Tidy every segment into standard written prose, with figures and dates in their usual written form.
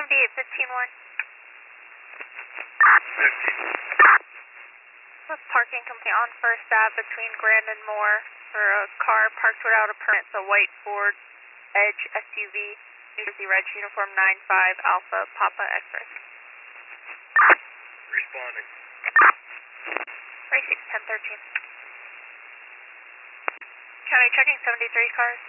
7815-1. With parking complete on First Ave between Grand and Moore for a car parked without a permit. It's a white Ford Edge SUV, New Jersey Reg Uniform 95 Alpha Papa X-ray. Responding. Racing 1013. County checking 73 cars.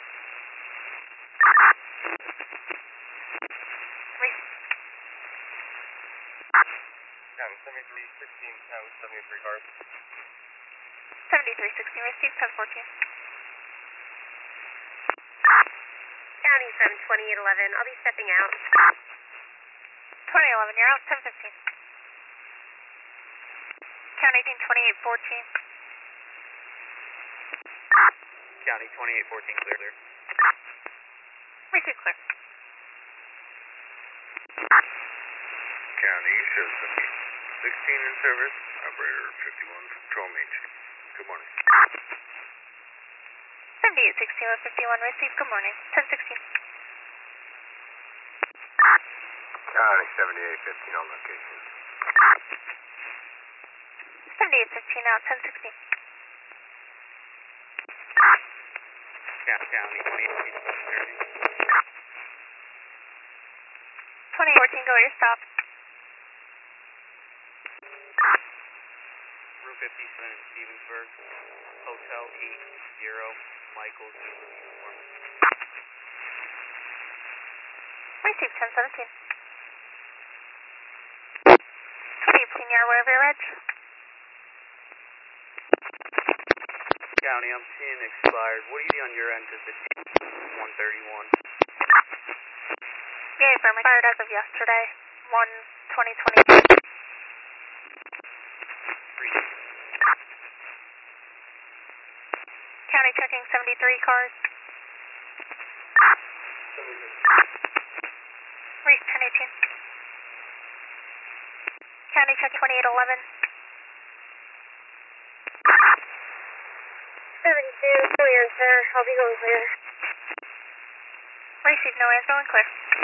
County 7316, 73 cars. 7316, received 1014. County from 2811, I'll be stepping out. 2011, you're out, 1015. County team 2814. County 2814, clear there. Received clear. County shows 16 in service, operator 51 from Trollmead. Good morning. 7816 with 51, received, good morning, 1016. County 7815 on location. 7815 out, 1016. County 2814. 2014, go at your stop. Route 57 in Stevensburg, Hotel 80, Michael Zulu Uniform. Received 1017. 2018, you're aware of your reg? County, I'm seeing expired. What do you see on your end? Because it's 131. Yeah, firm expired as of yesterday, 1/2020. County checking 73 cars. Reach 1018. County checking 2811. 72, no answer, I'll be going clear. Receive no answer, going clear.